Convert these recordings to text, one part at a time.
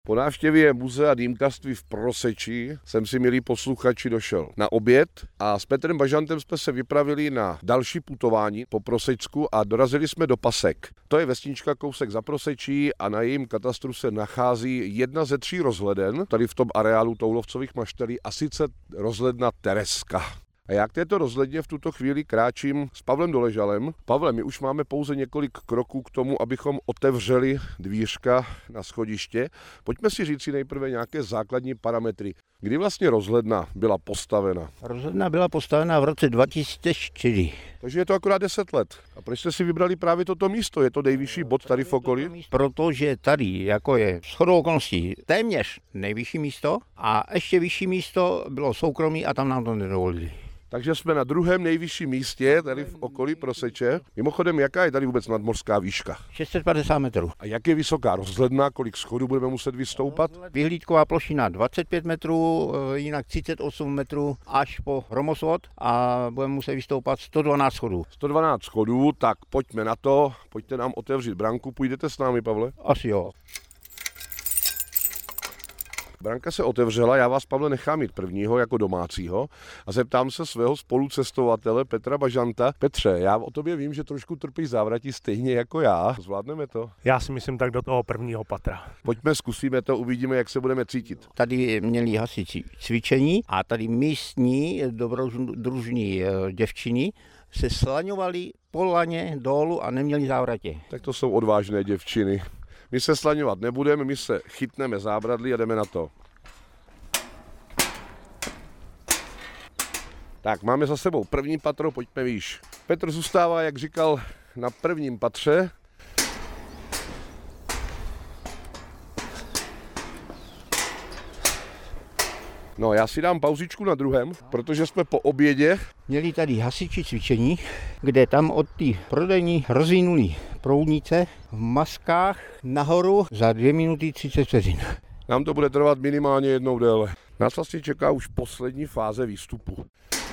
Po návštěvě muzea dýmkařství v Proseči jsem si, milí posluchači, došel na oběd a s Petrem Bažantem jsme se vypravili na další putování po Prosečsku a dorazili jsme do Pasek. To je vesnička kousek za Prosečí a na jejím katastru se nachází jedna ze 3 rozhleden, tady v tom areálu toulovcových maštelí, a sice rozhledna Tereska. A já k této rozhledně v tuto chvíli kráčím s Pavlem Doležalem. Pavle, my už máme pouze několik kroků k tomu, abychom otevřeli dvířka na schodiště. Pojďme si říct si nejprve nějaké základní parametry. Kdy vlastně rozhledna byla postavena? Rozhledna byla postavena v roce 2004. Takže je to akorát 10 let. A proč jste si vybrali právě toto místo? Je to nejvyšší bod tady v okolí? Protože tady, jako je shodou okolností, téměř nejvyšší místo a ještě vyšší místo bylo soukromí a tam nám to nedovolili. Takže jsme na druhém nejvyšším místě, tady v okolí Proseče. Mimochodem, jaká je tady vůbec nadmořská výška? 650 metrů. A jak je vysoká rozhledna, kolik schodů budeme muset vystoupat? Vyhlídková plošina 25 metrů, jinak 38 metrů až po hromosvod a budeme muset vystoupat 112 schodů. 112 schodů, tak pojďme na to, pojďte nám otevřít branku, půjdete s námi, Pavle? Asi jo. Branka se otevřela, já vás, Pavle, nechám jít prvního jako domácího a zeptám se svého spolucestovatele Petra Bažanta. Petře, já o tobě vím, že trošku trpíš závratí stejně jako já. Zvládneme to? Já si myslím tak do toho prvního patra. Pojďme, zkusíme to, uvidíme, jak se budeme cítit. Tady měli hasiči cvičení a tady místní dobrodružní děvčiny se slaňovali po laně dolů a neměli závratě. Tak to jsou odvážné děvčiny. My se slaňovat nebudeme, my se chytneme zábradlí a jdeme na to. Tak, máme za sebou první patro, pojďme výš. Petr zůstává, jak říkal, na prvním patře. No, já si dám pauzičku na druhém, protože jsme po obědě. Měli tady hasiči cvičení, kde tam od té prodejní rozvinuli proudnice v maskách nahoru za 2 minuty 30 vteřin. Nám to bude trvat minimálně jednou déle. Nás vlastně čeká už poslední fáze výstupu.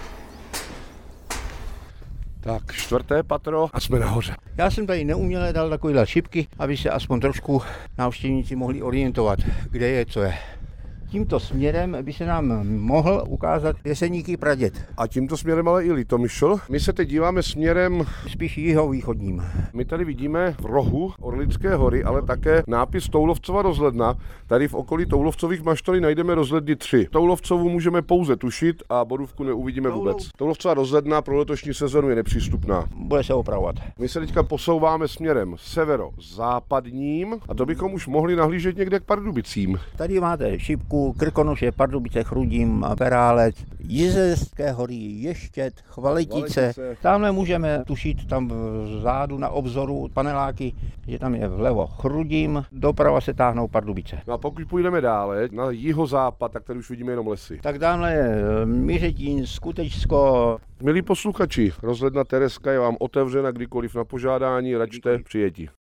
Tak, 4. patro a jsme nahoře. Já jsem tady neuměle dal takovýhle šipky, aby se aspoň trošku návštěvníci mohli orientovat, kde je, co je. Tímto směrem by se nám mohl ukázat Jeseníky praděd. A tímto směrem ale i Litomyšl. My se teď díváme směrem Spíš jihovýchodním. My tady vidíme v rohu Orlické hory, ale také nápis Toulovcova rozhledna. Tady v okolí Toulovcových maštelí najdeme rozhledny 3. Toulovcovu můžeme pouze tušit a Borůvku neuvidíme vůbec. Toulovcova rozhledna pro letošní sezonu je nepřístupná. Bude se opravovat. My se teďka posouváme směrem severozápadním a to bychom už mohli nahlížet někde k Pardubicím. Tady máte šipku Krkonoše, Pardubice, Chrudím, Perálec, Jizerské hory, Ještěd, Chvaletice. Tamhle můžeme tušit tam vzadu na obzoru paneláky, že tam je vlevo Chrudím, doprava se táhnou Pardubice. No a pokud půjdeme dále na jihozápad, tak tady už vidíme jenom lesy. Tak dále je Mířetín, Skutečsko. Milí posluchači, rozhledna Tereska je vám otevřena kdykoliv na požádání, račte přijetí.